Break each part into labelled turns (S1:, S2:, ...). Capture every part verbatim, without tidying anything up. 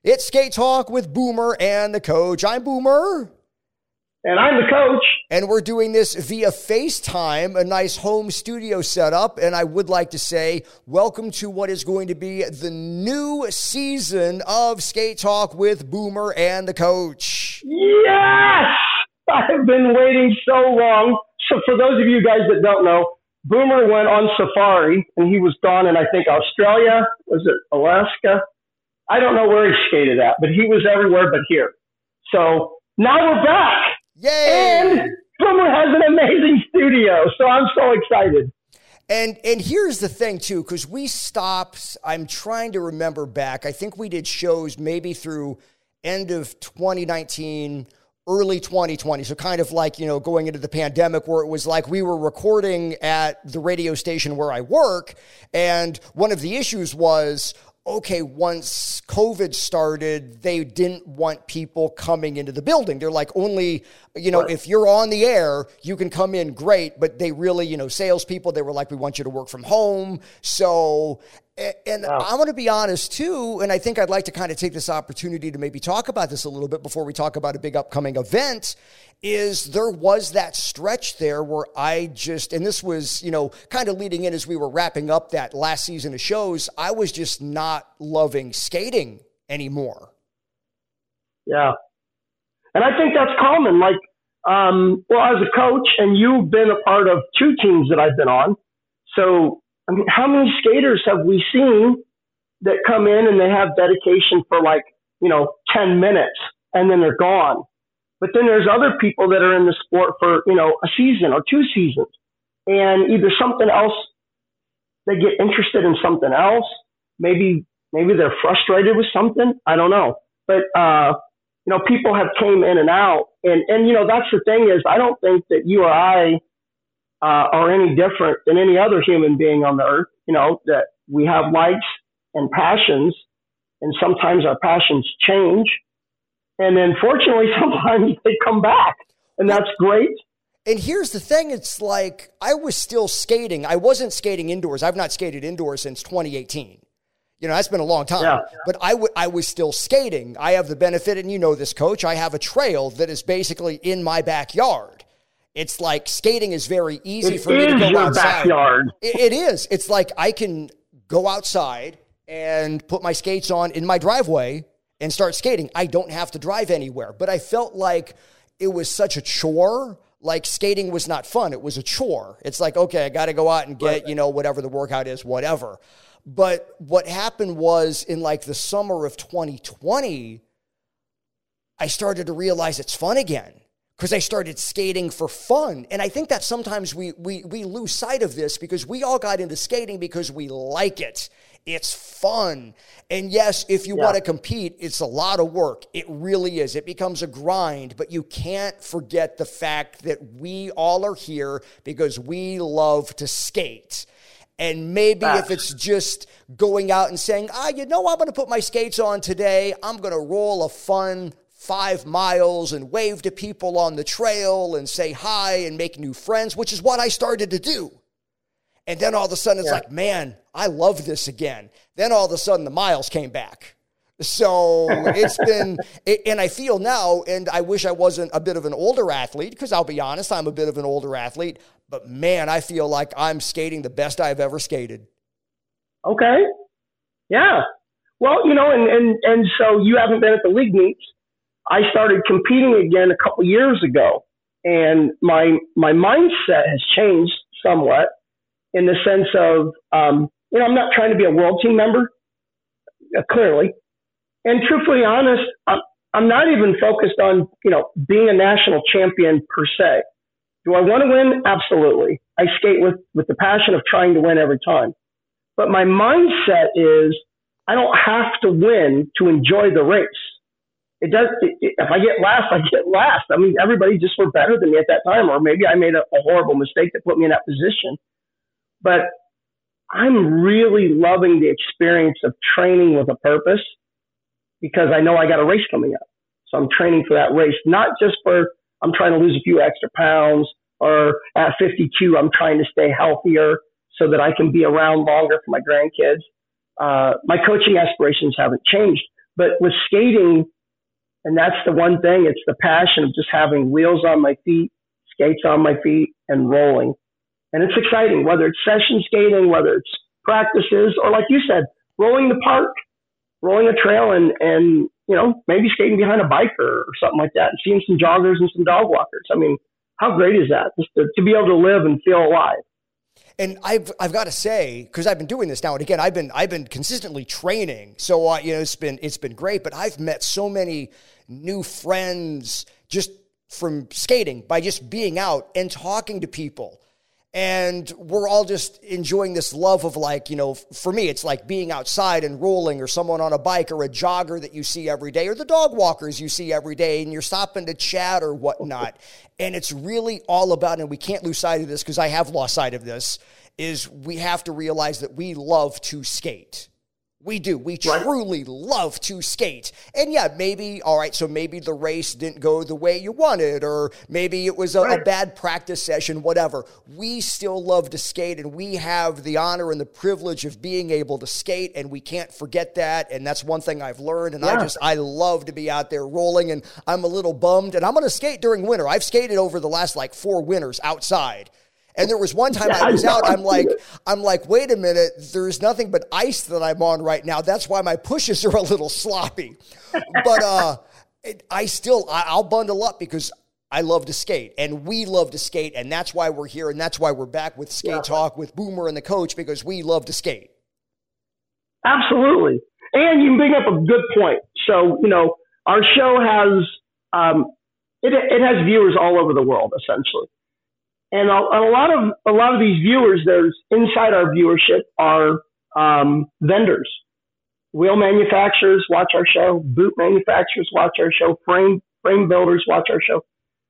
S1: It's Skate Talk with Boomer and the Coach. I'm Boomer.
S2: And I'm the Coach.
S1: And we're doing this via FaceTime, a nice home studio setup. And I would like to say, welcome to what is going to be the new season of Skate Talk with Boomer and the Coach.
S2: Yes! I've been waiting so long. So for those of you guys that don't know, Boomer went on safari, and he was gone in, I think, Australia. Was it Alaska? I don't know where he skated at, but he was everywhere but here. So now we're back.
S1: Yay!
S2: And Boomer has an amazing studio, so I'm so excited.
S1: And and here's the thing, too, because we stopped, I'm trying to remember back, I think we did shows maybe through end of twenty nineteen, early twenty twenty, so kind of like, you know, going into the pandemic where it was like we were recording at the radio station where I work, and one of the issues was, okay, once COVID started, they didn't want people coming into the building. They're like, only, you know, right. if you're on the air, you can come in, great. But they really, you know, salespeople, they were like, we want you to work from home. So, and wow. I want to be honest too, and I think I'd like to kind of take this opportunity to maybe talk about this a little bit before we talk about a big upcoming event, is there was that stretch there where I just, and this was, you know, kind of leading in as we were wrapping up that last season of shows, I was just not loving skating anymore.
S2: Yeah. And I think that's common. Like, um, well, as a coach, and you've been a part of two teams that I've been on. So, I mean, how many skaters have we seen that come in and they have dedication for like, you know, ten minutes and then they're gone? But then there's other people that are in the sport for, you know, a season or two seasons, and either something else, they get interested in something else. Maybe, maybe they're frustrated with something. I don't know. But, uh, you know, people have came in and out, and, and, you know, that's the thing is, I don't think that you or I uh, are any different than any other human being on the earth. You know, that we have likes and passions, and sometimes our passions change. And then fortunately, sometimes they come back, and that's great.
S1: And here's the thing. It's like I was still skating. I wasn't skating indoors. I've not skated indoors since twenty eighteen. You know, that's been a long time. Yeah. But I, w- I was still skating. I have the benefit, and you know this, Coach, I have a trail that is basically in my backyard. It's like skating is very easy
S2: it
S1: for me to go
S2: your
S1: outside.
S2: Backyard.
S1: It, it is. It's like I can go outside and put my skates on in my driveway and start skating. I don't have to drive anywhere. But I felt like it was such a chore. Like skating was not fun. It was a chore. It's like, okay, I got to go out and get, right. you know, whatever the workout is, whatever. But what happened was in like the summer of twenty twenty, I started to realize it's fun again because I started skating for fun. And I think that sometimes we, we, we lose sight of this because we all got into skating because we like it. It's fun. And yes, if you yeah. want to compete, it's a lot of work. It really is. It becomes a grind, but you can't forget the fact that we all are here because we love to skate. And maybe ah. if it's just going out and saying, ah, you know, I'm going to put my skates on today. I'm going to roll a fun five miles and wave to people on the trail and say hi and make new friends, which is what I started to do. And then all of a sudden it's yeah. like, man, I love this again. Then all of a sudden the miles came back. So it's been, and I feel now, and I wish I wasn't a bit of an older athlete, because I'll be honest, I'm a bit of an older athlete, but man, I feel like I'm skating the best I've ever skated.
S2: Okay. Yeah. Well, you know, and, and, and so you haven't been at the league meets. I started competing again a couple years ago, and my, my mindset has changed somewhat in the sense of, um, you know, I'm not trying to be a world team member, uh, clearly. And truthfully honest, I'm, I'm not even focused on, you know, being a national champion per se. Do I want to win? Absolutely. I skate with, with the passion of trying to win every time. But my mindset is I don't have to win to enjoy the race. It does. It, it, if I get last, I get last. I mean, everybody just were better than me at that time, or maybe I made a, a horrible mistake that put me in that position. But I'm really loving the experience of training with a purpose, because I know I got a race coming up. So I'm training for that race, not just for I'm trying to lose a few extra pounds, or at fifty-two, I'm trying to stay healthier so that I can be around longer for my grandkids. Uh, my coaching aspirations haven't changed, But with skating, and that's the one thing, it's the passion of just having wheels on my feet, skates on my feet, and rolling. And it's exciting, whether it's session skating, whether it's practices, or like you said, rolling the park, rolling a trail, and, and you know, maybe skating behind a biker or something like that, and seeing some joggers and some dog walkers. I mean, how great is that? Just to, to be able to live and feel alive.
S1: And I've I've got to say, because I've been doing this now and again, I've been I've been consistently training, so uh, you know it's been it's been great. But I've met so many new friends just from skating by just being out and talking to people. And we're all just enjoying this love of, like, you know, for me, it's like being outside and rolling, or someone on a bike, or a jogger that you see every day, or the dog walkers you see every day, and you're stopping to chat or whatnot. And it's really all about, and we can't lose sight of this because I have lost sight of this, is we have to realize that we love to skate. We do. We truly love to skate. And yeah, maybe, all right, so maybe the race didn't go the way you wanted, or maybe it was a, a bad practice session, whatever. We still love to skate, and we have the honor and the privilege of being able to skate, and we can't forget that. And that's one thing I've learned. And yeah. I just, I love to be out there rolling, and I'm a little bummed. And I'm going to skate during winter. I've skated over the last like four winters outside. And there was one time I was out, I'm like, I'm like, wait a minute, there's nothing but ice that I'm on right now. That's why my pushes are a little sloppy. But uh, it, I still, I, I'll bundle up because I love to skate, and we love to skate, and that's why we're here, and that's why we're back with Skate yeah. Talk with Boomer and the coach, because we love to skate.
S2: Absolutely. And you bring up a good point. So, you know, our show has, um, it, it has viewers all over the world, essentially. And a, a lot of a lot of these viewers, there's inside our viewership are um, vendors, wheel manufacturers watch our show, boot manufacturers watch our show, frame frame builders watch our show.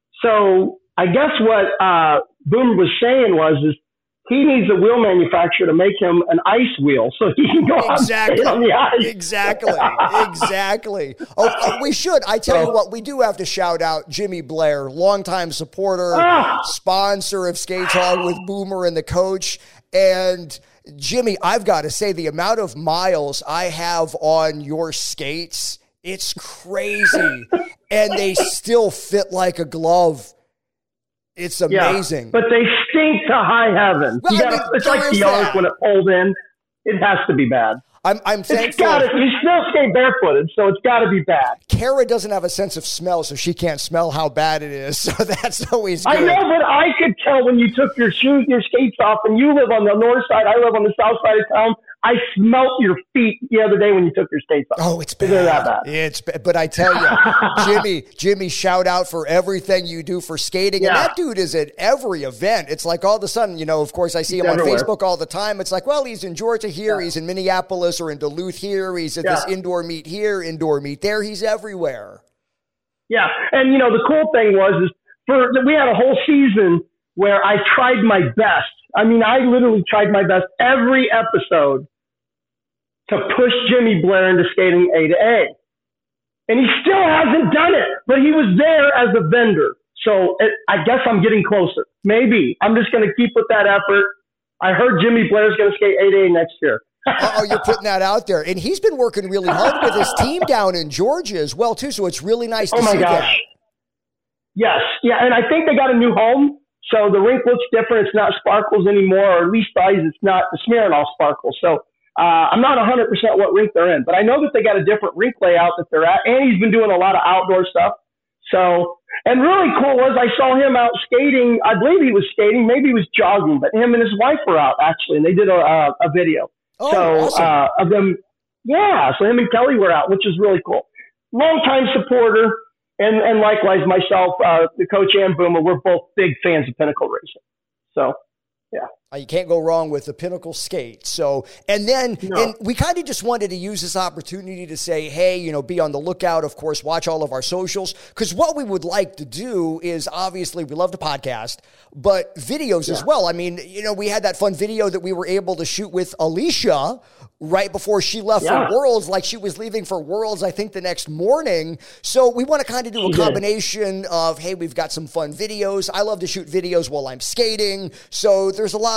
S2: So I guess what uh, Boomer was saying was is he needs a wheel manufacturer to make him an ice wheel so he can go
S1: exactly.
S2: out and skate on the ice.
S1: Exactly. Exactly. Oh, oh, we should. I tell so, you what, we do have to shout out Jimmy Blair, longtime supporter, ah, sponsor of Skate Talk with Boomer and the coach. And Jimmy, I've got to say, the amount of miles I have on your skates, it's crazy. And they still fit like a glove. It's amazing.
S2: Yeah, but they stink to high heaven.
S1: Well,
S2: gotta,
S1: I mean,
S2: it's like the arc when it pulls in. It has to be bad.
S1: I'm, I'm thankful.
S2: It's gotta, you still skate barefooted, so it's got to be bad.
S1: Kara doesn't have a sense of smell, so she can't smell how bad it is. So that's always good.
S2: I know, but I could tell when you took your shoes, your skates off, and you live on the north side. I live on the south side of town. I smelt your feet the other day when you took your skates off.
S1: Oh, it's bad.
S2: That bad.
S1: It's bad. But I tell you, Jimmy, Jimmy, shout out for everything you do for skating. Yeah. And that dude is at every event. It's like all of a sudden, you know, of course, I see him Everywhere. on Facebook all the time. It's like, well, he's in Georgia here. Yeah. He's in Minneapolis or in Duluth here. He's at yeah. this indoor meet here, indoor meet there. He's everywhere.
S2: Yeah. And, you know, the cool thing was is for we had a whole season where I tried my best. I mean, I literally tried my best every episode to push Jimmy Blair into skating A to A. And he still hasn't done it, but he was there as a vendor. So it, I guess I'm getting closer. Maybe. I'm just going to keep with that effort. I heard Jimmy Blair's going to skate A to A next year.
S1: Oh, you're putting that out there. And he's been working really hard with his team down in Georgia as well, too. So it's really nice to
S2: oh my
S1: see
S2: gosh.
S1: that.
S2: Yes. Yeah. And I think they got a new home. So the rink looks different. It's not Sparkles anymore, or at least size. It's not the Smirnoff Sparkles. So uh, I'm not one hundred percent what rink they're in, but I know that they got a different rink layout that they're at. And he's been doing a lot of outdoor stuff. So, and really cool was I saw him out skating. I believe he was skating. Maybe he was jogging, but him and his wife were out actually, and they did a, a, a video.
S1: Oh,
S2: so
S1: awesome.
S2: uh, of them, yeah. So him and Kelly were out, which is really cool. Longtime supporter. And and likewise, myself, uh, the coach and Boomer, we're both big fans of Pinnacle Racing. So, yeah.
S1: You can't go wrong with the Pinnacle skate. So, and then,
S2: no.
S1: and we kind of just wanted to use this opportunity to say, hey, you know, be on the lookout. Of course, watch all of our socials. Because what we would like to do is, obviously, we love to podcast, but videos yeah. as well. I mean, you know, we had that fun video that we were able to shoot with Alicia right before she left
S2: yeah.
S1: for Worlds, like she was leaving for Worlds, I think, the next morning. So we want to kind of do a combination of, hey, we've got some fun videos. I love to shoot videos while I'm skating. So there's a lot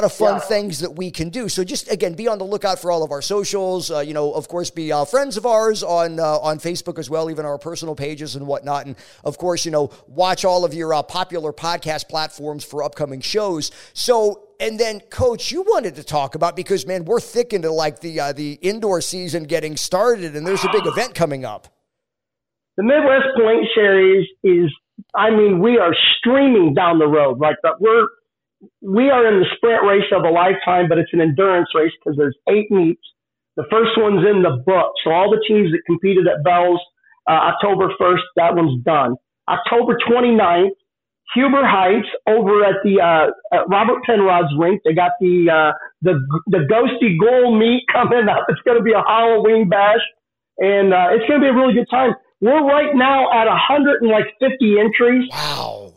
S1: of fun
S2: Yeah.
S1: things that we can do. So just, again, be on the lookout for all of our socials. Uh, you know, of course, be uh, friends of ours on uh, on Facebook as well, even our personal pages and whatnot. And, of course, you know, watch all of your uh, popular podcast platforms for upcoming shows. So, and then, Coach, you wanted to talk about, because, man, we're thick into, like, the, uh, the indoor season getting started, and there's a big event coming up.
S2: The Midwest Point Series is, I mean, we are streaming down the road. Like, we're, we are in the sprint race of a lifetime, but it's an endurance race because there's eight meets. The first one's in the book. So all the teams that competed at Bell's uh, October first, that one's done. October twenty-ninth, Huber Heights over at the uh, at Robert Penrod's rink. They got the uh, the the Ghosty Goal meet coming up. It's going to be a Halloween bash, and uh, it's going to be a really good time. We're right now at one hundred fifty entries.
S1: Wow.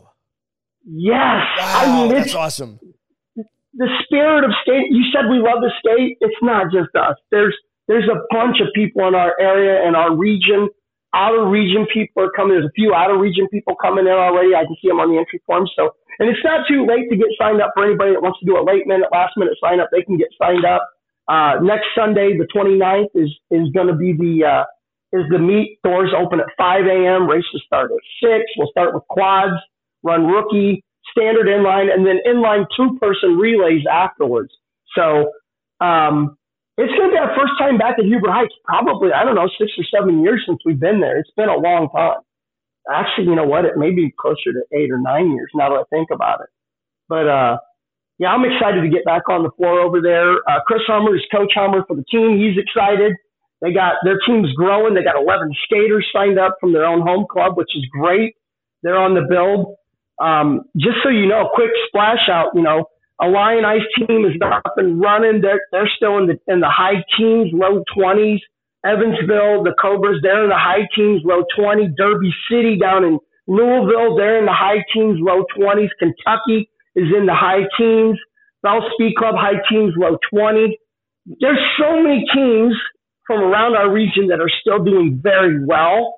S2: Yes.
S1: Wow,
S2: I mean,
S1: that's
S2: it's
S1: awesome.
S2: the spirit of skate. You said we love to skate. It's not just us. There's there's a bunch of people in our area and our region. Outer region people are coming. There's a few outer region people coming in already. I can see them on the entry form. So, and it's not too late to get signed up for anybody that wants to do a late minute, last minute sign up. They can get signed up. Uh, next Sunday, the twenty-ninth, is is going to be the uh, is the meet. Doors open at five a.m. Races start at six. We'll start with quads, run rookie, standard inline, and then inline two-person relays afterwards. So um, it's going to be our first time back at Huber Heights, probably, I don't know, six or seven years since we've been there. It's been a long time. Actually, you know what? It may be closer to eight or nine years now that I think about it. But, uh, yeah, I'm excited to get back on the floor over there. Uh, Chris Hummer is Coach Hummer for the team. He's excited. They got their team's growing. They got eleven skaters signed up from their own home club, which is great. They're on the build. Um, just so you know, quick splash out, you know, a Lion Ice team is up and running. They're, they're still in the, in the high teens, low twenties. Evansville, the Cobras, they're in the high teens, low twenties. Derby City down in Louisville, they're in the high teens, low twenties. Kentucky is in the high teens. Bell Speed Club, high teens, low twenties. There's so many teams from around our region that are still doing very well.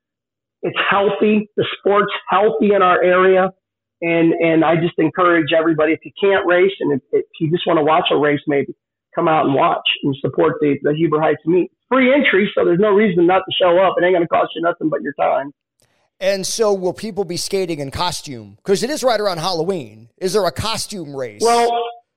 S2: It's healthy. The sport's healthy in our area. And, and I just encourage everybody, if you can't race and if, if you just want to watch a race, maybe come out and watch and support the, the Huber Heights meet. Free entry, so there's no reason not to show up. It ain't going to cost you nothing but your time.
S1: And so will people be skating in costume? Because it is right around Halloween. Is there a costume race?
S2: Well,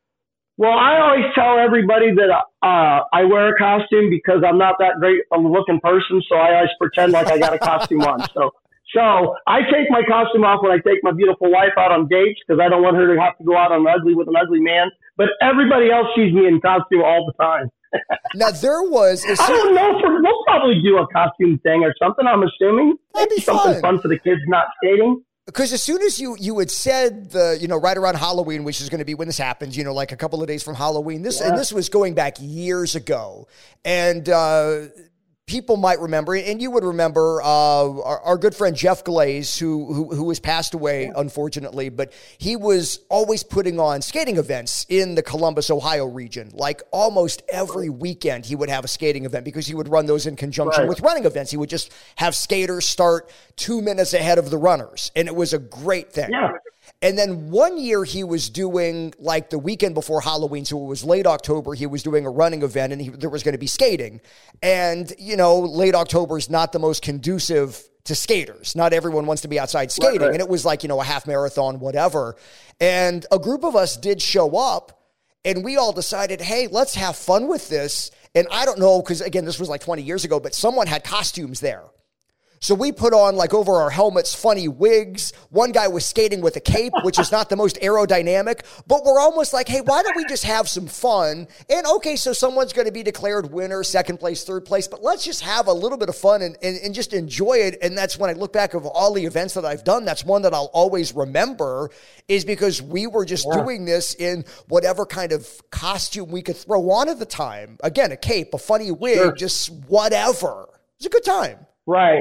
S2: well, I always tell everybody that uh, I wear a costume because I'm not that great of a looking person, so I always pretend like I got a costume on. So so I take my costume off when I take my beautiful wife out on dates because I don't want her to have to go out on ugly with an ugly man. But everybody else sees me in costume all the time.
S1: Now, there was... A
S2: I don't know. For, we'll probably do a costume thing or something, I'm assuming.
S1: That'd be
S2: something
S1: fun.
S2: fun for the kids not skating.
S1: Because as soon as you you had said the, you know, right around Halloween, which is going to be when this happens, you know, like a couple of days from Halloween, this
S2: Yeah.
S1: and this was going back years ago. And uh, people might remember, and you would remember uh, our, our good friend Jeff Glaze, who, who who has passed away, unfortunately, but he was always putting on skating events in the Columbus, Ohio region. Like almost every weekend he would have a skating event because he would run those in conjunction
S2: Right.
S1: with running events. He would just have skaters start two minutes ahead of the runners, and it was a great thing.
S2: Yeah.
S1: And then one year he was doing, like the weekend before Halloween, so it was late October, he was doing a running event and he, there was going to be skating. And, you know, late October is not the most conducive to skaters. Not everyone wants to be outside skating.
S2: Right, right.
S1: And it was like, you know, a half marathon, whatever. And a group of us did show up and we all decided, hey, let's have fun with this. And I don't know, because again, this was like twenty years ago, but someone had costumes there. So we put on, like, over our helmets, funny wigs. One guy was skating with a cape, which is not the most aerodynamic, but we're almost like, hey, why don't we just have some fun? And okay, so someone's going to be declared winner, second place, third place, but let's just have a little bit of fun and, and, and just enjoy it. And that's when I look back of all the events that I've done, that's one that I'll always remember, is because we were just
S2: Yeah.
S1: doing this in whatever kind of costume we could throw on at the time. Again, a cape, a funny wig,
S2: Sure.
S1: just whatever. It was a good time.
S2: Right.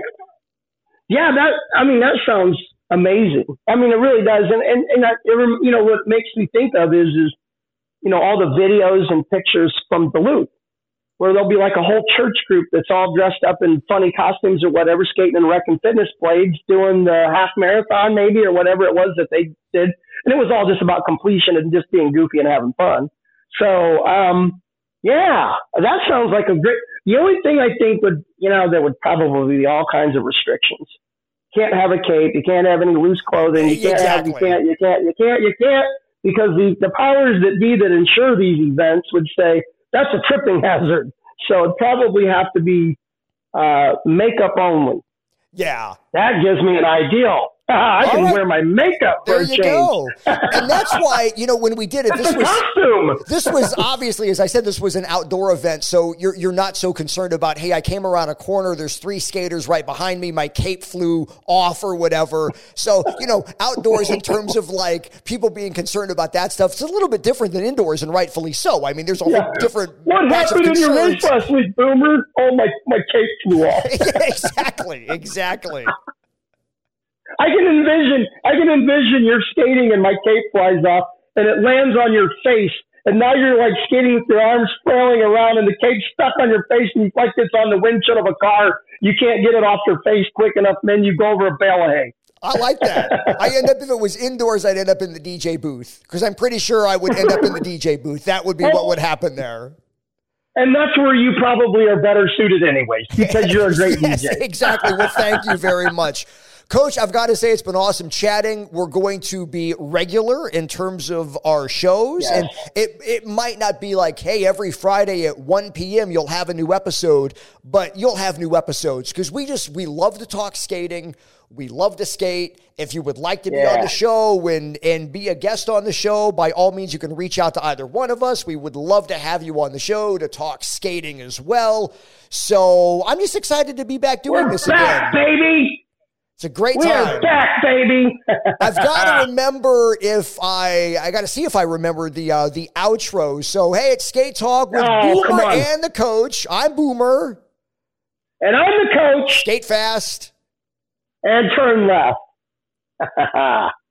S2: Yeah, that, I mean, that sounds amazing. I mean, it really does. And, and, and I, it, rem- you know, what makes me think of is, is, you know, all the videos and pictures from Duluth. where there'll be like a whole church group that's all dressed up in funny costumes or whatever, skating in rec and fitness blades, doing the half marathon maybe or whatever it was that they did. And it was all just about completion and just being goofy and having fun. So, um, yeah, that sounds like a great, the only thing I think would, you know, there would probably be all kinds of restrictions. You can't have a cape. You can't have any loose clothing. You can't
S1: exactly.
S2: have, you can't, you can't, you can't, you can't, because the, the powers that be that insure these events would say that's a tripping hazard. So it'd probably have to be uh, makeup only.
S1: Yeah.
S2: That gives me an ideal. I can right. wear my makeup for
S1: there
S2: a
S1: you
S2: change.
S1: Go. And that's why, you know, when we did it,
S2: that's
S1: this
S2: a
S1: was
S2: costume.
S1: This was obviously, as I said, this was an outdoor event. So you're you're not so concerned about, hey, I came around a corner, there's three skaters right behind me, my cape flew off or whatever. So, you know, outdoors in terms of like people being concerned about that stuff, it's a little bit different than indoors, and rightfully so. I mean, there's a yeah. whole different
S2: What happened in your race last week, Boomer? Oh, my, my cape flew off.
S1: exactly, exactly.
S2: I can envision, I can envision you're skating and my cape flies off and it lands on your face. And now you're like skating with your arms flailing around and the cape's stuck on your face and like it's on the windshield of a car. You can't get it off your face quick enough. And then you go over a bale of hay.
S1: I like that. I end up, if it was indoors, I'd end up in the D J booth because I'm pretty sure I would end up in the D J booth. That would be what would happen there.
S2: And that's where you probably are better suited anyways because you're a great
S1: yes,
S2: D J.
S1: Exactly. Well, thank you very much. Coach, I've got to say it's been awesome chatting. We're going to be regular in terms of our shows. Yes. And it, it might not be like, hey, every Friday at one p.m. you'll have a new episode, but you'll have new episodes because we just, we love to talk skating. We love to skate. If you would like to be yeah. on the show and, and be a guest on the show, by all means, you can reach out to either one of us. We would love to have you on the show to talk skating as well. So I'm just excited to be back doing
S2: We're
S1: this
S2: back,
S1: again.
S2: baby.
S1: It's a great
S2: We're
S1: time.
S2: We're back, baby.
S1: I've got to remember if I, I got to see if I remember the uh, the outro. So, hey, it's Skate Talk with
S2: oh,
S1: Boomer and the Coach. I'm Boomer.
S2: And I'm the Coach.
S1: Skate fast.
S2: And turn left.